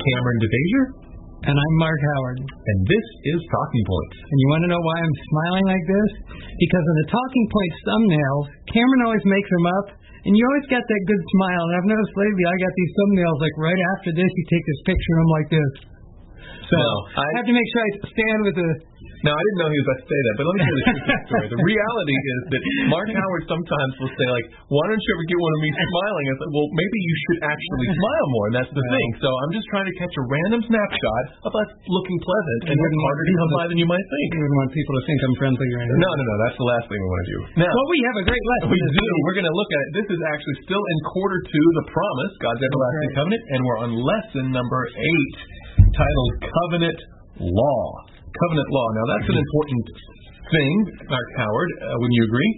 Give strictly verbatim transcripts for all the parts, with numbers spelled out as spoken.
Cameron DeBazier. And I'm Mark Howard. And this is Talking Points. And you want to know why I'm smiling like this? Because in the Talking Points thumbnails, Cameron always makes them up, and you always got that good smile. And I've noticed lately I got these thumbnails like right after this, you take this picture and I'm like this. So no, I, I have to make sure I stand with the... No, I didn't know he was about to say that, but let me tell you the truth of the story. The reality is that Mark Howard sometimes will say, like, why don't you ever get one of me smiling? I said, well, maybe you should actually smile more, and that's the thing. So I'm just trying to catch a random snapshot of us looking pleasant, and it's harder to come by than you might think. You wouldn't want people to think I'm friendly or anything. No, no, no, that's the last thing we want to do. Now, well, we have a great lesson. We do. We're going to look at it. This is actually still in quarter two, the promise, God's everlasting right. covenant, and we're on lesson number eight, titled Covenant Law. Covenant law. Now, that's an important thing, Mark Howard. Uh, wouldn't you agree?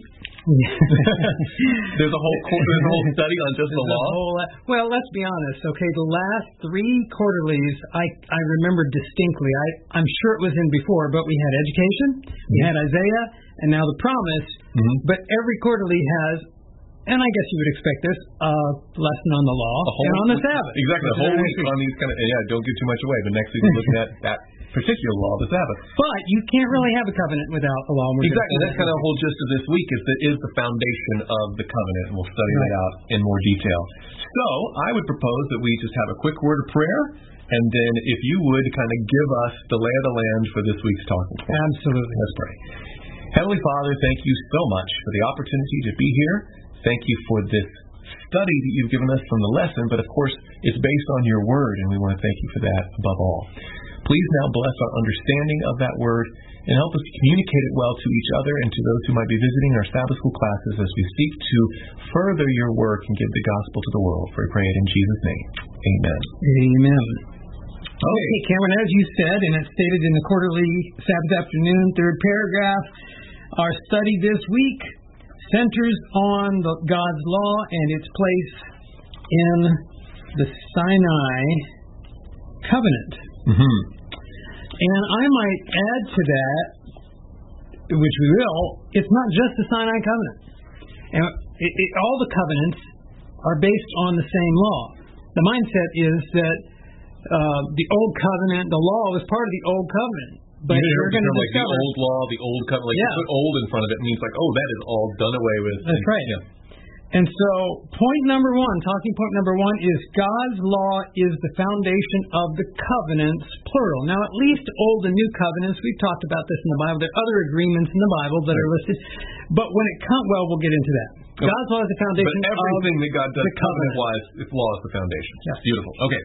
there's a whole there's a whole study on just the law. Whole, well, let's be honest. Okay, the last three quarterlies, I I remember distinctly. I I'm sure it was in before, but we had education, we mm-hmm. had Isaiah, and now the promise. Mm-hmm. But every quarterly has. And I guess you would expect this, a uh, lesson on the law whole, and on the Sabbath. Exactly, the whole week on these kind of, yeah, don't give too much away. The next week we're looking at that particular law, the Sabbath. But you can't really have a covenant without the law. Exactly, that's kind of the whole gist of this week, is that is the foundation of the covenant, and we'll study right. that out in more detail. So, I would propose that we just have a quick word of prayer, and then if you would kind of give us the lay of the land for this week's Talking Point. Absolutely. Let's pray. Heavenly Father, thank you so much for the opportunity to be here. Thank you for this study that you've given us from the lesson, but of course, it's based on your word, and we want to thank you for that above all. Please now bless our understanding of that word and help us to communicate it well to each other and to those who might be visiting our Sabbath school classes as we seek to further your work and give the gospel to the world. For we pray it in Jesus' name. Amen. Amen. Okay, Cameron, as you said, and it's stated in the quarterly Sabbath afternoon, third paragraph, our study this week centers on the, God's law and its place in the Sinai covenant. Mm-hmm. And I might add to that, which we will, it's not just the Sinai covenant. And it, it, all the covenants are based on the same law. The mindset is that uh, the old covenant, the law was part of the old covenant. But you you're going to like discover the old law, the old covenant. Like yeah. you put old in front of it, means like, oh, that is all done away with. That's and, right. Yeah. And so, point number one, talking point number one, is God's law is the foundation of the covenants, plural. Now, at least Old and New covenants, we've talked about this in the Bible. There are other agreements in the Bible that are listed. But when it comes, well, we'll get into that. Okay. God's law is the foundation but everything of that God does the covenant-wise, its law is the foundation. Yes. Beautiful. Okay.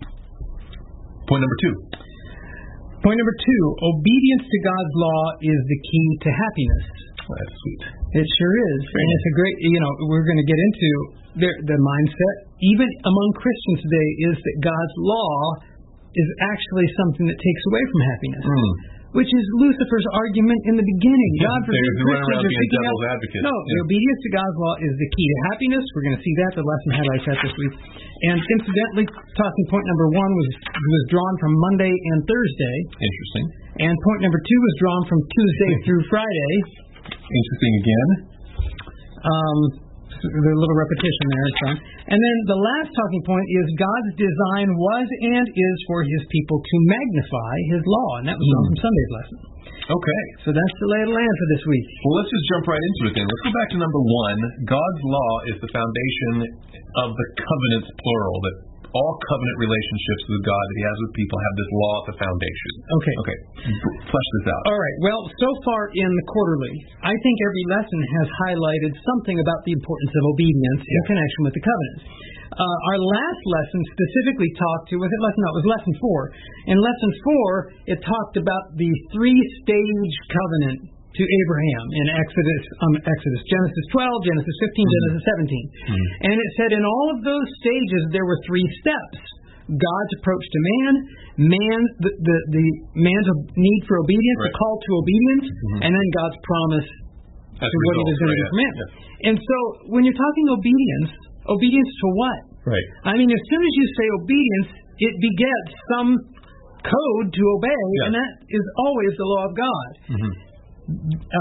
Point number two. Point number two, obedience to God's law is the key to happiness. That's sweet. It sure is. Very and nice. It's a great, you know, we're going to get into the, the mindset, even among Christians today, is that God's law is actually something that takes away from happiness. Mm. Which is Lucifer's argument in the beginning. Yeah, God forbid Christians are seeking out. Advocate. No, yeah. The obedience to God's law is the key to happiness. We're going to see that. The lesson highlights that this week. And incidentally, talking point number one was was drawn from Monday and Thursday. Interesting. And point number two was drawn from Tuesday through Friday. Interesting again. Um, the little repetition there. Son. And then the last talking point is God's design was and is for His people to magnify His law. And that was mm. from Sunday's lesson. Okay. So that's the lay of the land for this week. Well, let's just jump right into it then. Let's go back to number one. God's law is the foundation of the covenants, plural, that all covenant relationships with God that He has with people have this law at the foundation. Okay. Okay. Flesh this out. All right. Well, so far in the quarterly, I think every lesson has highlighted something about the importance of obedience yeah. in connection with the covenants. Uh, our last lesson specifically talked to, was it lesson? No, it was lesson four. In lesson four, it talked about the three-stage covenant to Abraham in Exodus, um, Exodus, Genesis twelve, Genesis fifteen, mm-hmm. Genesis seventeen. Mm-hmm. And it said in all of those stages there were three steps. God's approach to man, man, the the, the man's need for obedience, right. the call to obedience, mm-hmm. and then God's promise As to what He was going to do for man. Yeah. And so when you're talking obedience, obedience to what? Right. I mean, as soon as you say obedience, it begets some code to obey, yeah. and that is always the law of God. Mm-hmm. Uh,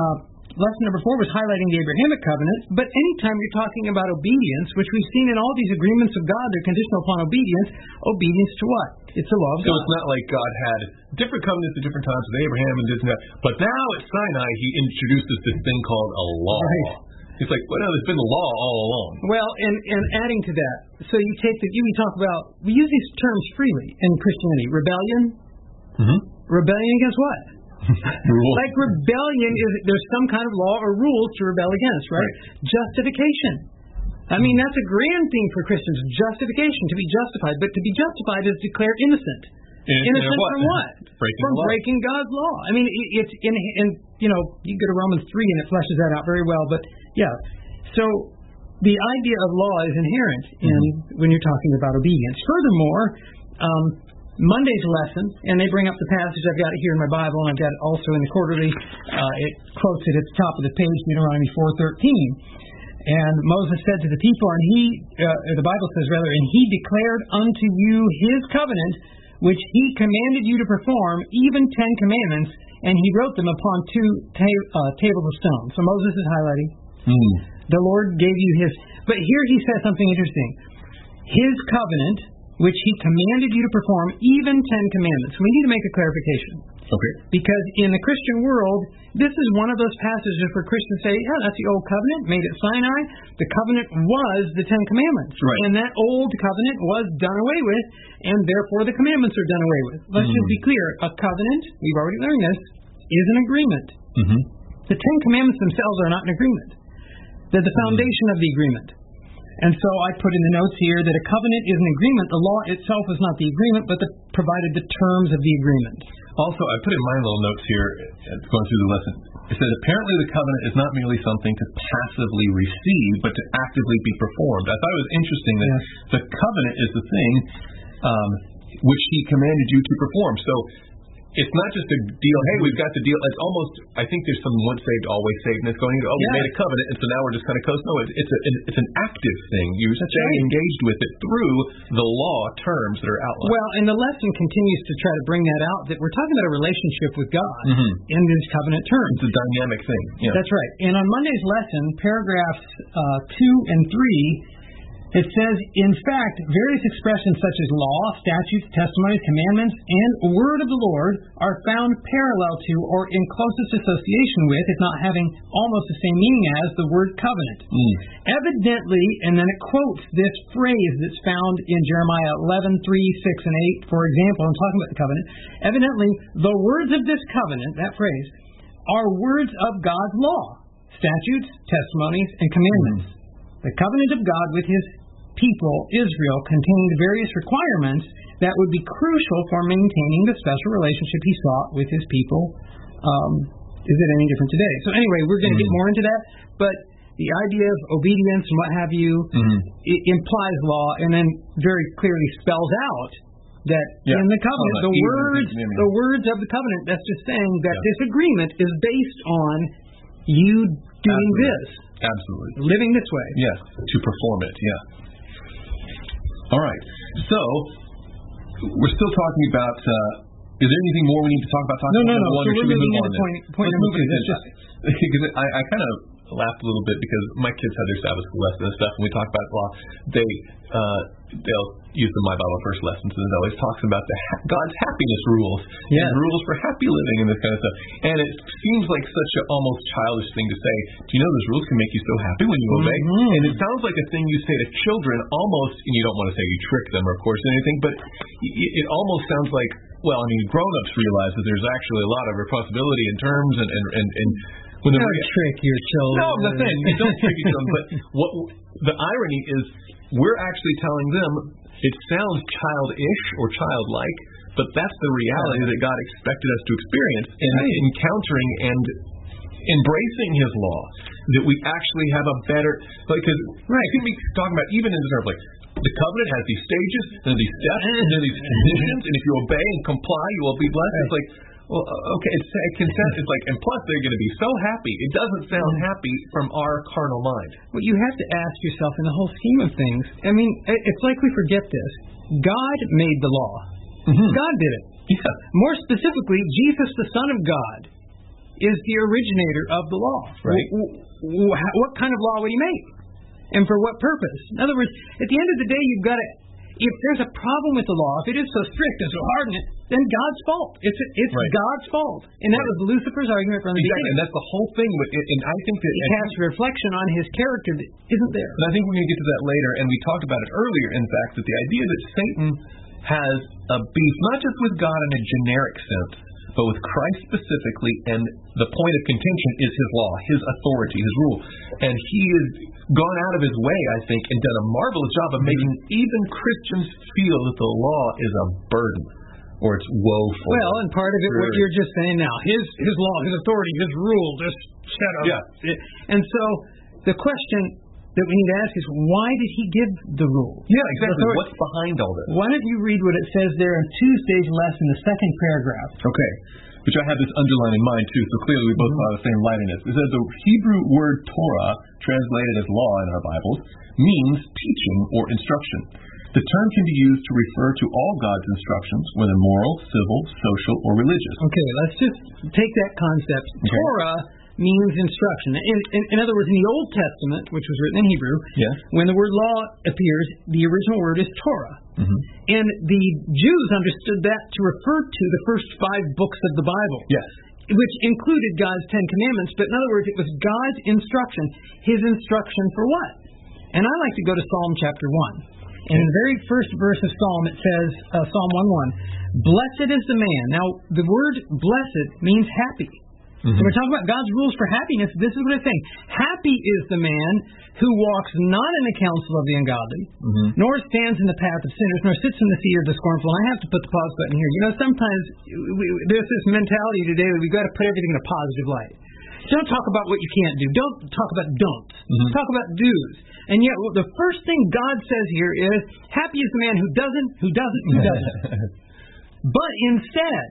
lesson number four was highlighting the Abrahamic covenant, but anytime you're talking about obedience, which we've seen in all these agreements of God, they're conditional upon obedience. Obedience to what? It's the law of so God. So it's not like God had different covenants at different times with Abraham and this and that, but now at Sinai he introduces this thing called a law. Right. It's like, well, no, there's been a law all along. Well, and, and adding to that, so you take the, you can talk about, we use these terms freely in Christianity. Rebellion? Mm-hmm. Rebellion against what? Like rebellion is, there's some kind of law or rules to rebel against, right? right? Justification. I mean, that's a grand thing for Christians, justification, to be justified. But to be justified is declared innocent. Innocent, innocent what? from what? Breaking from the law. breaking God's law. I mean, it, it's in, in, you know, you go to Romans three and it fleshes that out very well. But, yeah. So the idea of law is inherent in mm-hmm. when you're talking about obedience. Furthermore, um, Monday's lesson, and they bring up the passage, I've got it here in my Bible, and I've got it also in the quarterly. Uh, it quotes it at the top of the page, Deuteronomy four thirteen. And Moses said to the people, and he, uh, the Bible says rather, and he declared unto you his covenant, which he commanded you to perform, even ten commandments, and he wrote them upon two ta- uh, tables of stone. So Moses is highlighting. Mm. The Lord gave you his, but here he says something interesting. His covenant, which he commanded you to perform, even ten commandments. We need to make a clarification. Okay. Because in the Christian world, this is one of those passages where Christians say, yeah, that's the old covenant, made at Sinai. The covenant was the Ten Commandments. Right. And that old covenant was done away with, and therefore the commandments are done away with. Let's mm-hmm. just be clear. A covenant, we've already learned this, is an agreement. Mm-hmm. The Ten Commandments themselves are not an agreement. They're the foundation mm-hmm. of the agreement. And so I put in the notes here that a covenant is an agreement. The law itself is not the agreement, but the, provided the terms of the agreement. Also, I put in my little notes here, going through the lesson. It says, apparently the covenant is not merely something to passively receive, but to actively be performed. I thought it was interesting that yes. the covenant is the thing um, which he commanded you to perform. So it's not just a deal, hey, we've got the deal. It's almost, I think there's some once saved, always saved, and it's going, oh, we yeah. made a covenant, and so now we're just kind of coast. No, it's, it's, a, it's an active thing. You're staying right. engaged with it through the law terms that are outlined. Well, and the lesson continues to try to bring that out, that we're talking about a relationship with God mm-hmm. in these covenant terms. It's a dynamic thing. Yeah. That's right. And on Monday's lesson, paragraphs uh, two and three, it says, in fact, various expressions such as law, statutes, testimonies, commandments, and word of the Lord are found parallel to or in closest association with, if not having almost the same meaning as, the word covenant. Mm. Evidently, and then it quotes this phrase that's found in Jeremiah eleven, three, six, and eight, for example, I'm talking about the covenant. Evidently, the words of this covenant, that phrase, are words of God's law, statutes, testimonies, and commandments. Mm. The covenant of God with his people, Israel, contained various requirements that would be crucial for maintaining the special relationship he sought with his people. Um, is it any different today? So anyway, we're going to mm-hmm. get more into that, but the idea of obedience and what have you mm-hmm. it implies law, and then very clearly spells out that yeah. in the covenant, oh, the words, the words of the covenant, that's just saying that yeah. this agreement is based on you doing Absolutely. this. Absolutely. Living this way. Yes, to perform it, yeah. All right, so we're still talking about, uh, is there anything more we need to talk about? Talking no, no, about no, one, so or should we're we moving move into on point, point Let's number two. That's just, because I, I kind of laughed a little bit because my kids had their Sabbath school lesson and stuff, and we talk about law. They, uh, they'll use the My Bible First lessons, and it always talks about the ha- God's happiness rules, yeah. and rules for happy living and this kind of stuff. And it seems like such an almost childish thing to say. Do you know those rules can make you so happy when you obey? Mm-hmm. And it sounds like a thing you say to children, almost, and you don't want to say you trick them, or of course, anything, but it, it almost sounds like, well, I mean, grown-ups realize that there's actually a lot of responsibility in terms and and and, and when don't re- trick your children. No, I'm not saying you don't trick your children, but what the irony is, we're actually telling them it sounds childish or childlike, but that's the reality that God expected us to experience in right. encountering and embracing His law. That we actually have a better, like, because right. you can be talking about even in the terms like the covenant has these stages and these steps and there are these conditions, and if you obey and comply, you will be blessed. Right. It's like, well, okay, it's it consent. It's like, and plus they're going to be so happy. It doesn't sound happy from our carnal mind. Well, you have to ask yourself in the whole scheme of things. I mean, it's like we forget this. God made the law. Mm-hmm. God did it. Yeah. More specifically, Jesus, the Son of God, is the originator of the law. Right. W- w- what kind of law would he make? And for what purpose? In other words, at the end of the day, you've got to, if there's a problem with the law, if it is so strict and so hard in it, then God's fault. It's it's right. God's fault. And that right. was Lucifer's argument from the exactly. beginning. And that's the whole thing. With it. And I think that... It casts reflection on his character that isn't there. And I think we're going to get to that later. And we talked about it earlier, in fact, that the idea that Satan has a beef, not just with God in a generic sense, but with Christ specifically, and the point of contention is his law, his authority, his rule. And he has gone out of his way, I think, and done a marvelous job of making even Christians feel that the law is a burden, or it's woeful. Well, and part of it, what you're just saying now, his his law, his authority, his rule, just set up. Yeah. And so the question that we need to ask is, why did he give the rule? Yeah, exactly. What's behind all this? Why don't you read what it says there in Tuesday's lesson, the second paragraph? Okay. Which I have this underlined in mind, too, so clearly we both mm-hmm. have the same light in it. It says the Hebrew word Torah, translated as law in our Bibles, means teaching or instruction. The term can be used to refer to all God's instructions, whether moral, civil, social, or religious. Okay, let's just take that concept. Okay. Torah means instruction. In, in, in other words, in the Old Testament, which was written in Hebrew, yes. when the word law appears, the original word is Torah. Mm-hmm. And the Jews understood that to refer to the first five books of the Bible. Yes. Which included God's Ten Commandments, but in other words, it was God's instruction. His instruction for what? And I like to go to Psalm chapter one. And in the very first verse of Psalm, it says, uh, Psalm one one, blessed is the man. Now, the word blessed means happy. Mm-hmm. So we're talking about God's rules for happiness. This is what it's saying. Happy is the man who walks not in the counsel of the ungodly, mm-hmm. nor stands in the path of sinners, nor sits in the seat of the scornful. And I have to put the pause button here. You know, sometimes we, there's this mentality today that we've got to put everything in a positive light. Don't talk about what you can't do. Don't talk about don'ts. Mm-hmm. Talk about do's. And yet, well, the first thing God says here is, happy is the man who doesn't, who doesn't, who doesn't. But instead,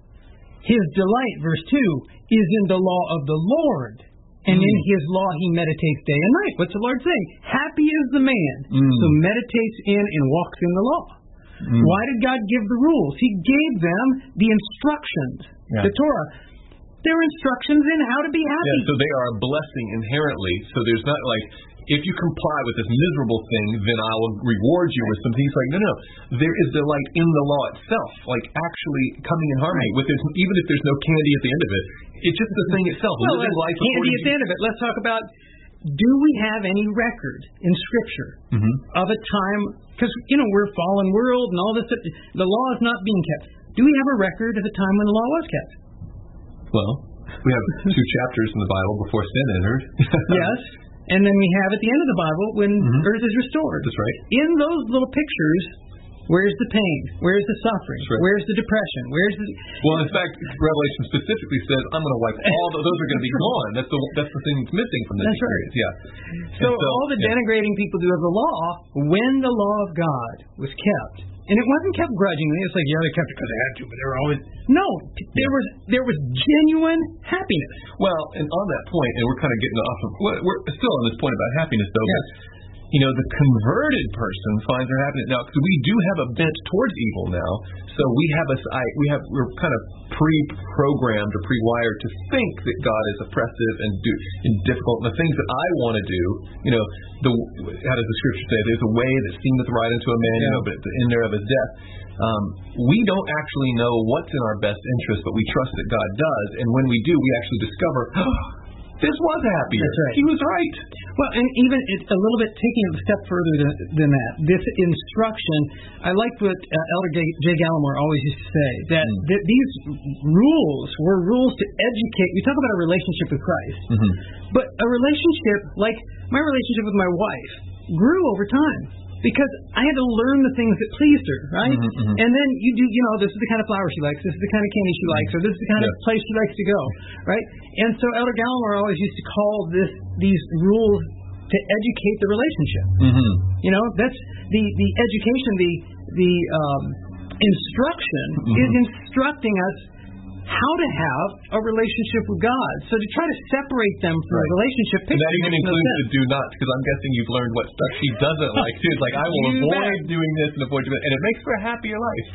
his delight, verse two, is in the law of the Lord, and mm. in his law he meditates day and night. What's the Lord saying? Happy is the man mm. who meditates in and walks in the law. Mm. Why did God give the rules? He gave them the instructions, yeah. the Torah. They're instructions in how to be happy. Yeah, so they are a blessing inherently. So there's not like, if you comply with this miserable thing, then I will reward you with something. He's like, no, no, there is delight in the law itself, like actually coming in harmony with it, even if there's no candy at the end of it. It's just the thing itself. Well, living life candy at the end of it. Let's talk about, do we have any record in Scripture mm-hmm. of a time, because, you know, we're a fallen world and all this, the law is not being kept. Do we have a record of a time when the law was kept? Well, we have two chapters in the Bible before sin entered. Yes. And then we have at the end of the Bible when mm-hmm. earth is restored. That's right. In those little pictures, where's the pain? Where's the suffering? Right. Where's the depression? Where's the... Well, in fact, Revelation specifically says, I'm going to wipe all the, those are going to be gone. That's the that's the thing that's missing from this that's experience. Right. Yeah. So, so all the yeah. denigrating people do of the law, when the law of God was kept, and it wasn't kept grudgingly. It's like, yeah, they kept it because they had to, but they were always... No, there was there was genuine happiness. Well, and on that point, and we're kind of getting off of... We're still on this point about happiness, though, yes. but, you know, the converted person finds their happiness. Now, because we do have a bent towards evil now, so we have a... I, we have, we're kind of pre-programmed or pre-wired to think that God is oppressive and, do, and difficult. And the things that I want to do, you know, the how does the Scripture say? There's a way that seemeth right unto a man, yeah. you know, but at the end thereof is death. Um, we don't actually know what's in our best interest, but we trust that God does. And when we do, we actually discover, oh, this was happier. That's right. He was right. Well, and even it's a little bit taking it a step further than, than that. This instruction, I like what uh, Elder J. Gallimore always used to say, that, mm. that these rules were rules to educate. We talk about a relationship with Christ, mm-hmm. but a relationship, like my relationship with my wife, grew over time. Because I had to learn the things that pleased her, right? Mm-hmm, mm-hmm. And then you do, you know, this is the kind of flower she likes, this is the kind of candy she likes, or this is the kind yeah. of place she likes to go, right? And so Elder Gallimore always used to call this these rules to educate the relationship. Mm-hmm. You know, that's the, the education, the the um, instruction mm-hmm. is instructing us how to have a relationship with God. So to try to separate them from right. a relationship picture. And that even includes no the do nots, because I'm guessing you've learned what stuff she doesn't like too. It's like, I will you avoid bet. doing this and avoid doing that. And it makes for a happier life.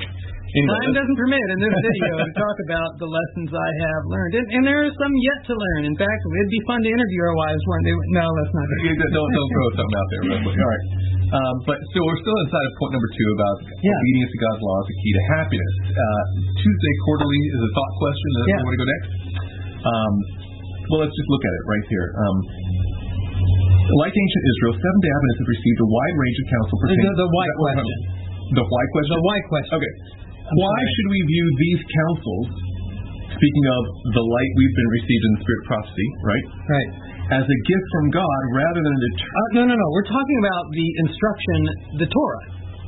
Anyway, time doesn't permit in this video to talk about the lessons I have learned. And, and there are some yet to learn. In fact, it'd be fun to interview our wives one day. No, that's not good. don't, don't throw something out there real quick. All right. Um, but so we're still inside of point number two about yeah. obedience to God's law is the key to happiness. Uh, Tuesday quarterly is a thought question. Does yeah. you want to go next? Um, well, let's just look at it right here. Um, like ancient Israel, Seventh-day Adventists have received a wide range of counsel pertaining the, the why question. The why question? The why question. Okay. I'm why sorry. should we view these counsels, speaking of the light we've been received in the spirit of prophecy, right? Right. As a gift from God rather than a deter- uh, no, no, no. We're talking about the instruction, the Torah.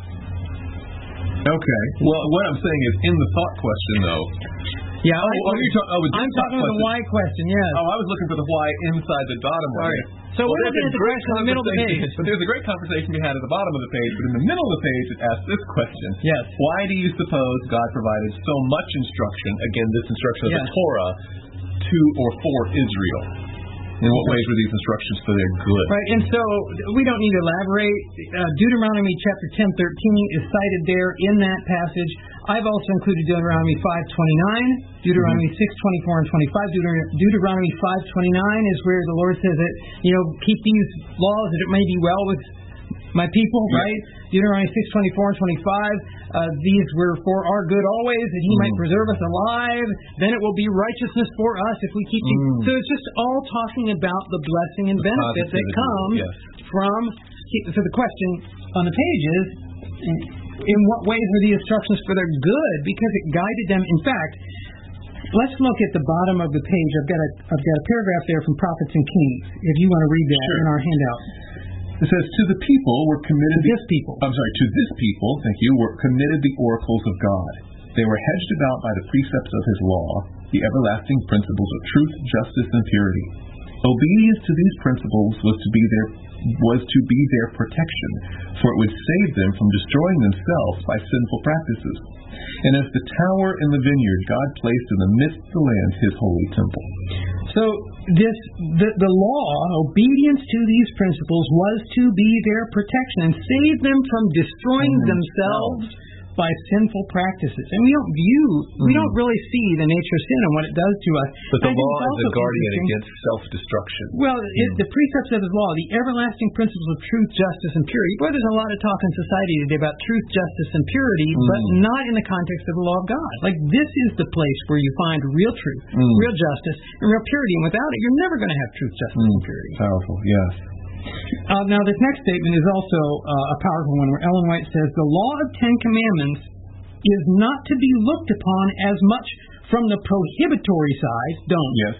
Okay. Well, what I'm saying is in the thought question, though. Yeah. Oh, I, oh you're talking. Oh, I'm talking about the why question. Yes. Oh, I was looking for the why inside the bottom one. Sorry. So well, we're looking at the question in the middle of the page. But there's a great conversation we had at the bottom of the page, but in the middle of the page it asks this question. Yes. Why do you suppose God provided so much instruction, again, this instruction of yes. the Torah, to or for Israel? In what ways were these instructions for their good? Right, and so we don't need to elaborate. Uh, Deuteronomy chapter ten thirteen is cited there in that passage. I've also included Deuteronomy five twenty-nine, Deuteronomy mm-hmm. six twenty-four and twenty-five. Deuter- Deuteronomy five twenty-nine is where the Lord says that, you know, keep these laws that it may be well with my people, yeah. right? Deuteronomy six twenty-four and twenty-five, uh, these were for our good always, that He mm. might preserve us alive. Then it will be righteousness for us if we keep. Mm. So it's just all talking about the blessing and the benefit that comes yes. from. So the question on the page is, in what ways were the instructions for their good? Because it guided them. In fact, let's look at the bottom of the page. I've got a I've got a paragraph there from Prophets and Kings. If you want to read that sure. in our handout. It says, to the people were committed... To this people. I'm sorry, to this people, thank you, were committed the oracles of God. They were hedged about by the precepts of His law, the everlasting principles of truth, justice, and purity. Obedience to these principles was to be their was to be their protection, for it would save them from destroying themselves by sinful practices. And as the tower in the vineyard, God placed in the midst of the land His holy temple. So this the, the law, obedience to these principles, was to be their protection and save them from destroying mm-hmm. themselves by sinful practices. And we don't view, mm-hmm. we don't really see the nature of sin and what it does to us. But the law is a guardian against self-destruction. Well, mm-hmm. it, the precepts of His law, the everlasting principles of truth, justice, and purity. Boy, there's a lot of talk in society today about truth, justice, and purity, mm-hmm. but not in the context of the law of God. Like, this is the place where you find real truth, mm-hmm. real justice, and real purity. And without it, you're never going to have truth, justice, mm-hmm. and purity. Powerful, yes. Uh, now, this next statement is also uh, a powerful one, where Ellen White says, the law of Ten Commandments is not to be looked upon as much from the prohibitory side, don't, yes,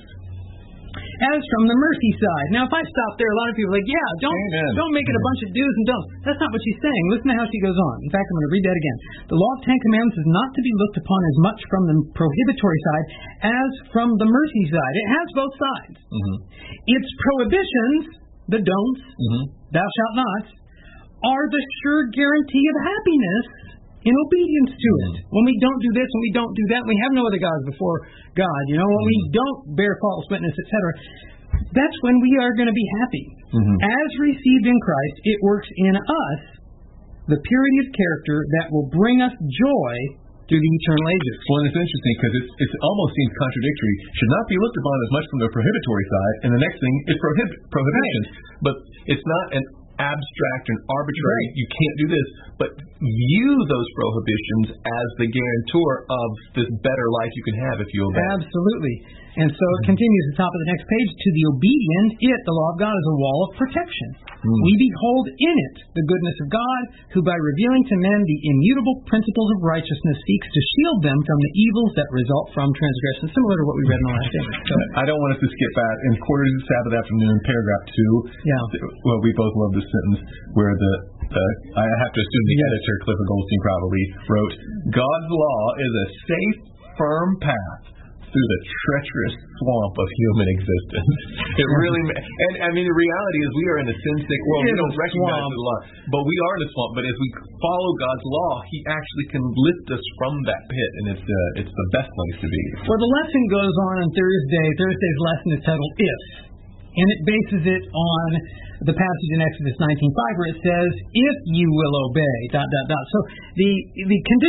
as from the mercy side. Now, if I stop there, a lot of people are like, yeah, don't Amen. don't make it a bunch of do's and don'ts. That's not what she's saying. Listen to how she goes on. In fact, I'm going to read that again. The law of Ten Commandments is not to be looked upon as much from the prohibitory side as from the mercy side. It has both sides. Mm-hmm. Its prohibitions, the don'ts, mm-hmm. thou shalt not, are the sure guarantee of happiness in obedience to it. When we don't do this and we don't do that, we have no other gods before God. You know, when we don't bear false witness, et cetera, that's when we are going to be happy. Mm-hmm. As received in Christ, it works in us the purity of character that will bring us joy through the eternal ages. Well, and it's interesting because it's, it almost seems contradictory. Should not be looked upon as much from the prohibitory side, and the next thing is prohib- prohibitions. Right. But it's not an abstract and arbitrary, right. You can't do this, but view those prohibitions as the guarantor of this better life you can have if you obey. Absolutely. And so it continues at the top of the next page, to the obedient, it, the law of God, is a wall of protection. Mm. We behold in it the goodness of God, who by revealing to men the immutable principles of righteousness seeks to shield them from the evils that result from transgression, similar to what we read in the last day. So, I don't want us to skip back. In Quarters of Sabbath Afternoon, paragraph two, yeah. well, we both love this sentence, where the Uh, I have to assume the yes. editor, Clifford Goldstein, probably wrote, God's law is a safe, firm path through the treacherous swamp of human existence. It really, and I mean, the reality is we are in a sin-sick world. We don't recognize the law, but we are in a swamp. But as we follow God's law, He actually can lift us from that pit, and it's uh, it's the best place to be. Well, the lesson goes on on Thursday. Thursday's lesson is titled If, and it bases it on the passage in Exodus nineteen five where it says, if you will obey, dot, dot, dot. So the the condition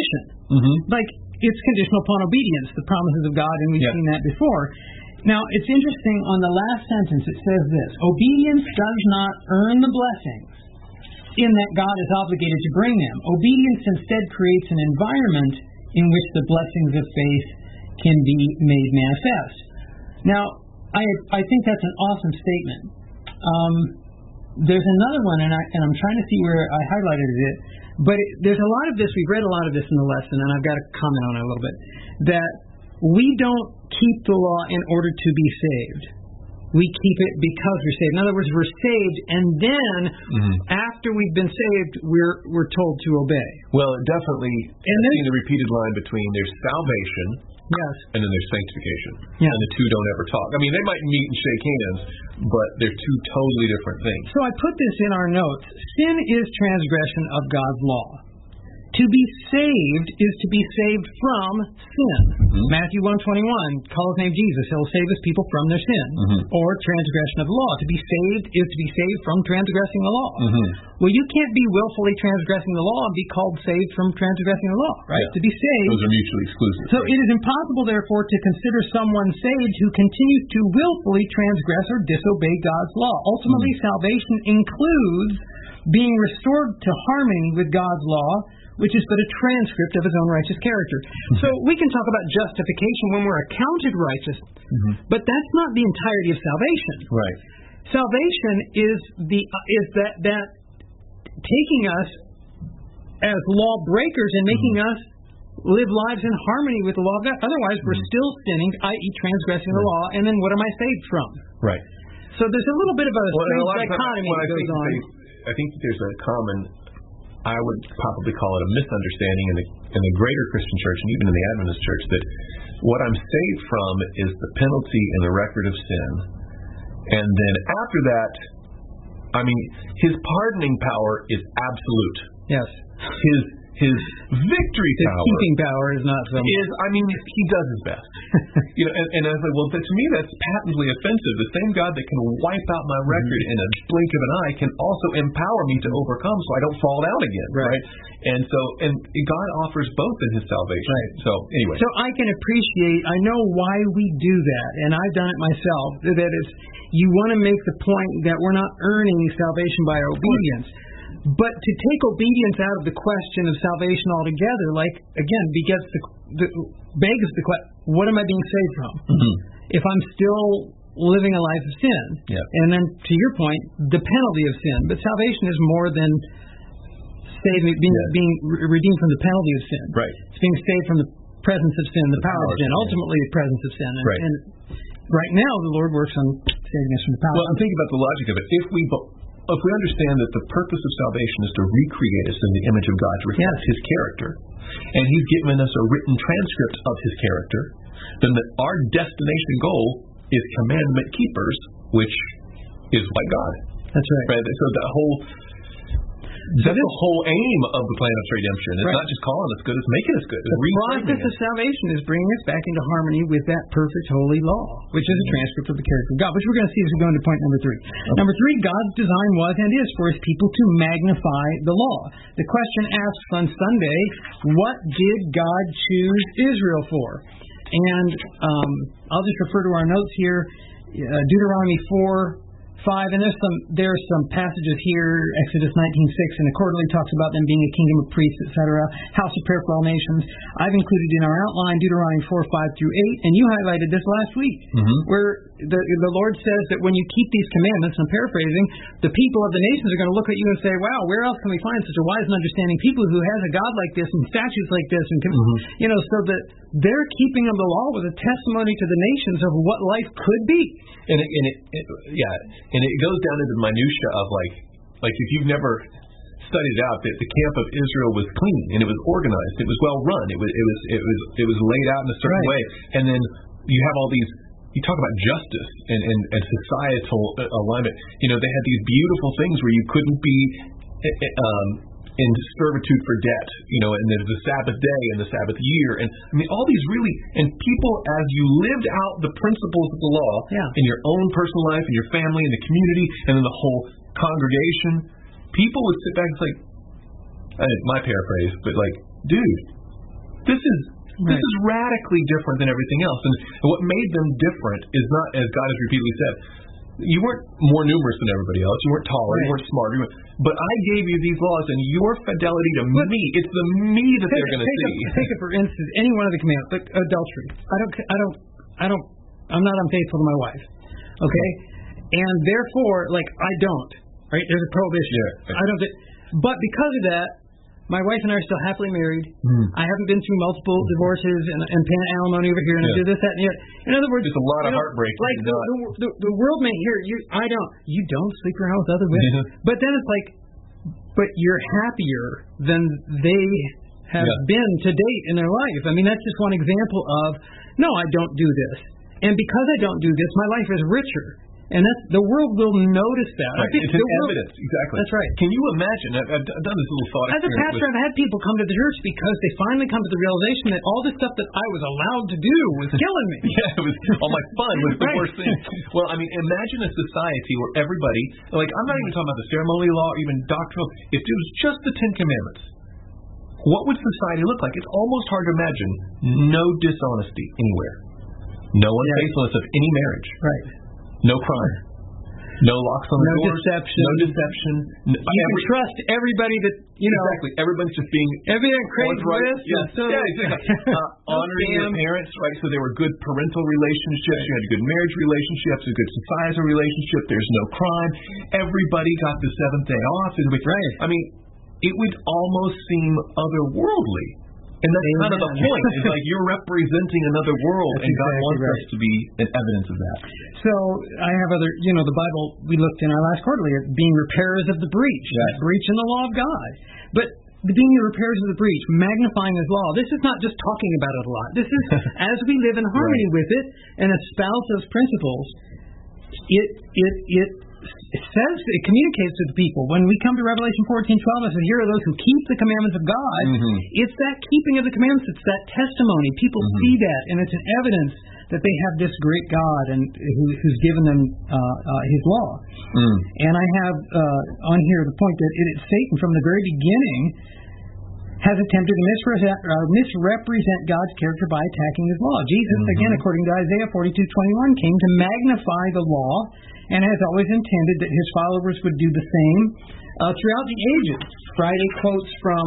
Mm-hmm. Like, it's conditional upon obedience, the promises of God, and we've yeah. seen that before. Now, it's interesting, on the last sentence it says this: obedience does not earn the blessings in that God is obligated to bring them. Obedience instead creates an environment in which the blessings of faith can be made manifest. Now, I I think that's an awesome statement. Um, there's another one, and, I, and I'm trying to see where I highlighted it, but it, there's a lot of this, we've read a lot of this in the lesson, and I've got to comment on it a little bit, that we don't keep the law in order to be saved. We keep it because we're saved. In other words, we're saved, and then mm-hmm. after we've been saved, we're we're told to obey. Well, definitely, and I've seen the repeated line between there's salvation, yes, and then there's sanctification, yeah. and the two don't ever talk. I mean, they might meet and shake hands, but they're two totally different things. So I put this in our notes. Sin is transgression of God's law. To be saved is to be saved from sin. Mm-hmm. Matthew one twenty-one, call his name Jesus. He'll save his people from their sin. Mm-hmm. Or transgression of the law. To be saved is to be saved from transgressing the law. Mm-hmm. Well, you can't be willfully transgressing the law and be called saved from transgressing the law, right? Yeah. To be saved. Those are mutually exclusive. So it is impossible, therefore, to consider someone saved who continues to willfully transgress or disobey God's law. Ultimately, mm-hmm. salvation includes being restored to harmony with God's law, which is but a transcript of his own righteous character. Mm-hmm. So we can talk about justification when we're accounted righteous, mm-hmm. but that's not the entirety of salvation. Right. Salvation is the is that that taking us as lawbreakers and making mm-hmm. us live lives in harmony with the law of God. Otherwise, we're mm-hmm. still sinning, that is transgressing right. the law, and then what am I saved from? Right. So there's a little bit of a well, strange a dichotomy that goes on. They, I think there's a common, I would probably call it a misunderstanding in the in the greater Christian church and even in the Adventist church that what I'm saved from is the penalty and the record of sin. And then after that, I mean, his pardoning power is absolute. Yes. His his victory his power. keeping power is not so much. Is, I mean, he does his best. you know, and, and I was like, well, to me, that's patently offensive. The same God that can wipe out my record mm-hmm. in a blink of an eye can also empower me to overcome so I don't fall down again. Right. right? And so, and God offers both in his salvation. Right. So, anyway. So I can appreciate, I know why we do that, and I've done it myself, that it's, you want to make the point that we're not earning salvation by our obedience. But to take obedience out of the question of salvation altogether, like, again, begets the, the begs the question, what am I being saved from? Mm-hmm. If I'm still living a life of sin. Yeah. And then, to your point, the penalty of sin. But salvation is more than saving, being, yeah. being redeemed from the penalty of sin. Right. It's being saved from the presence of sin, the, the power, power of sin, sin, ultimately the presence of sin. And, right. and right now, the Lord works on saving us from the power. Well, I'm thinking about the logic of it. If we... If we understand that the purpose of salvation is to recreate us in the image of God, to reflect yes. his character, and he's given us a written transcript of his character, then the, our destination goal is commandment keepers, which is like God. That's right. right? So the whole... That's the whole aim of the plan of redemption. It's right. not just calling us good, it's making us good. It's the process of salvation is bringing us back into harmony with that perfect holy law, which is a transcript of the character of God, which we're going to see as we go into point number three. Okay. Number three, God's design was and is for his people to magnify the law. The question asks on Sunday, what did God choose Israel for? And um, I'll just refer to our notes here, uh, Deuteronomy four, five, and there's some there's some passages here, Exodus nineteen six, and it quarterly talks about them being a kingdom of priests, et cetera, house of prayer for all nations. I've included in our outline Deuteronomy four, five through eight, and you highlighted this last week, mm-hmm. where the the Lord says that when you keep these commandments, I'm paraphrasing, the people of the nations are going to look at you and say, wow, where else can we find such a wise and understanding people who has a God like this and statutes like this, and mm-hmm. you know, so that their keeping of the law was a testimony to the nations of what life could be. And it, and it, it yeah, and it goes down into the minutia of like, like if you've never studied it out, that the camp of Israel was clean and it was organized, it was well run, it was it was it was it was laid out in a certain right. way, and then you have all these. You talk about justice and, and, and societal alignment. You know, they had these beautiful things where you couldn't be um, in servitude for debt. You know, and there's the Sabbath day and the Sabbath year, and I mean all these really. And people, as you lived out the principles of the law yeah. in your own personal life, in your family, in the community, and then the whole congregation, people would sit back and say, I, my paraphrase, but like, dude, This is this right. is radically different than everything else. And what made them different is not, as God has repeatedly said, you weren't more numerous than everybody else. You weren't taller. Right. You weren't smarter. You weren't, but I gave you these laws, and your fidelity to but, me, it's the me that they're going to see. A, take it for instance, any one of the commandments, like adultery. I don't, I don't, I don't, I'm not unfaithful to my wife. Okay? And therefore, like, I don't. Right? There's a prohibition. Yeah. I don't. But because of that, my wife and I are still happily married. Mm. I haven't been through multiple divorces and, and paying alimony over here and yeah. I do this, that, and the other. In other words, there's a lot of know, heartbreak. Like the, the, the, the world may hear you. I don't. You don't sleep around with other women. Yeah. But then it's like, but you're happier than they have yeah. been to date in their life. I mean, that's just one example of no, I don't do this, and because I don't do this, my life is richer. And that's, the world will notice that. Right. I think it's an world, evidence, exactly. That's right. Can you imagine? I've, I've done this little thought experiment. As a pastor, I've had people come to the church because they finally come to the realization that all the stuff that I was allowed to do was killing me. Yeah, it was all my fun was the right. worst thing. Well, I mean, imagine a society where everybody, like, I'm not even talking about the ceremonial law, or even doctrinal. If it was just the Ten Commandments, what would society look like? It's almost hard to imagine no dishonesty anywhere, no unfaithfulness of any marriage, right? No crime. No locks on the no doors. Deception. No deception. No, you every, can trust everybody that, you know. Exactly. Everybody's just being... Everything crazy right. with. Yes. So, yeah, exactly. Uh, honoring your parents, right? So there were good parental relationships. You had good marriage relationships, a good societal relationship. There's no crime. Everybody got the seventh day off. And we, right. I mean, it would almost seem otherworldly. And that's Amen. Kind of the point. It's like you're representing another world, and God exactly wants right. us to be an evidence of that. So I have other, you know, the Bible, we looked in our last quarterly at being repairers of the breach, yes. breach in the law of God. But being the repairers of the breach, magnifying His law, this is not just talking about it a lot. This is, as we live in harmony right. with it and espouse those principles, it, it, it, It says, it communicates to the people. When we come to Revelation fourteen twelve, it says, here are those who keep the commandments of God. Mm-hmm. It's that keeping of the commandments. It's that testimony. People mm-hmm. see that, and it's an evidence that they have this great God and who, who's given them uh, uh, His law. Mm. And I have uh, on here the point that it is Satan from the very beginning has attempted to misrepresent, uh, misrepresent God's character by attacking His law. Jesus, mm-hmm. again, according to Isaiah forty-two twenty-one, came to magnify the law and has always intended that His followers would do the same uh, throughout the ages. Friday quotes from,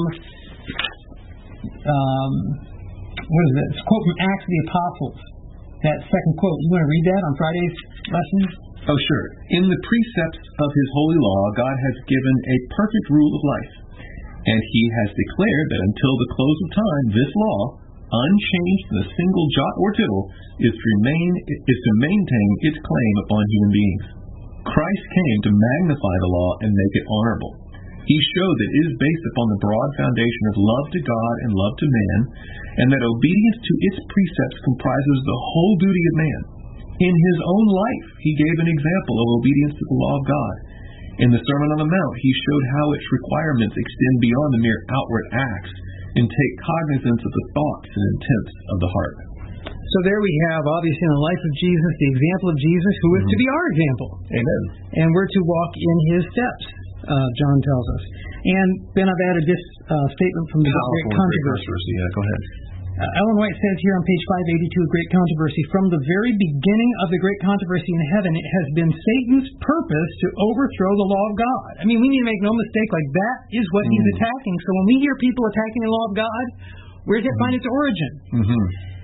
um, what is it? It's a quote from Acts of the Apostles. That second quote. You want to read that on Friday's lesson? Oh, sure. In the precepts of His holy law, God has given a perfect rule of life. And He has declared that until the close of time, this law, unchanged in a single jot or tittle, is to remain is to maintain its claim upon human beings. Christ came to magnify the law and make it honorable. He showed that it is based upon the broad foundation of love to God and love to man, and that obedience to its precepts comprises the whole duty of man. In His own life, He gave an example of obedience to the law of God. In the Sermon on the Mount, He showed how its requirements extend beyond the mere outward acts and take cognizance of the thoughts and intents of the heart. So there we have, obviously, in the life of Jesus, the example of Jesus, who is mm-hmm. to be our example. Amen. And we're to walk in His steps, uh, John tells us. And then I've added this uh, statement from the Great Controversy. Yeah, go ahead. Uh, Ellen White says here on page five eighty-two of Great Controversy, from the very beginning of the Great Controversy in heaven, it has been Satan's purpose to overthrow the law of God. I mean, we need to make no mistake, like that is what mm. he's attacking. So when we hear people attacking the law of God, where does it find its origin? Mm-hmm.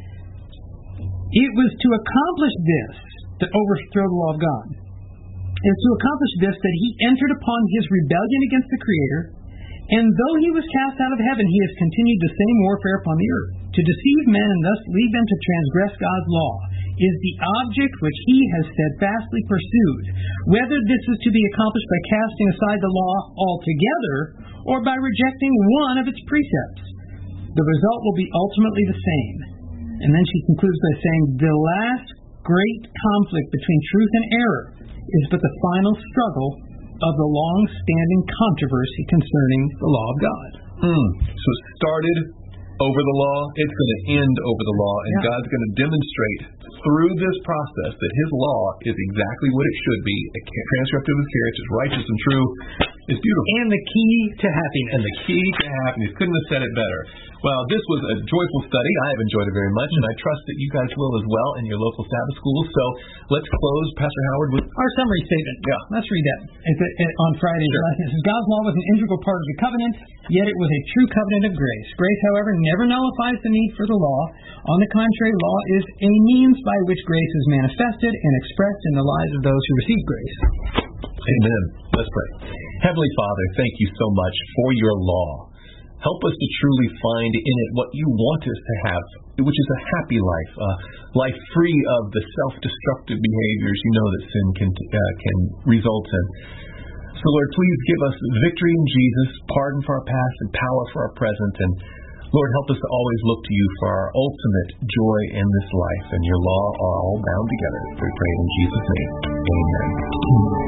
It was to accomplish this, to overthrow the law of God. It was to accomplish this that he entered upon his rebellion against the Creator, and though he was cast out of heaven, he has continued the same warfare upon the earth. To deceive men and thus lead them to transgress God's law is the object which he has steadfastly pursued, whether this is to be accomplished by casting aside the law altogether or by rejecting one of its precepts. The result will be ultimately the same. And then she concludes by saying, the last great conflict between truth and error is but the final struggle of the long-standing controversy concerning the law of God. Hmm. So it started over the law, it's going to end over the law, and yeah. God's going to demonstrate through this process that His law is exactly what it should be, a transcript of His character, is righteous and true, is beautiful. And the key to happiness. And the key to happiness. Couldn't have said it better. Well, this was a joyful study. I have enjoyed it very much, and I trust that you guys will as well in your local Sabbath schools. So let's close, Pastor Howard, with our summary statement. Yeah. Let's read that. It's a, it, on Friday's sure. lesson. It says, God's law was an integral part of the covenant, yet it was a true covenant of grace. Grace, however, never nullifies the need for the law. On the contrary, law is a means by which grace is manifested and expressed in the lives of those who receive grace. Amen. Let's pray. Heavenly Father, thank you so much for your law. Help us to truly find in it what you want us to have, which is a happy life, a life free of the self-destructive behaviors you know that sin can uh, can result in. So, Lord, please give us victory in Jesus, pardon for our past, and power for our present. And, Lord, help us to always look to you for our ultimate joy in this life. And your law are all bound together. We pray in Jesus' name. Amen.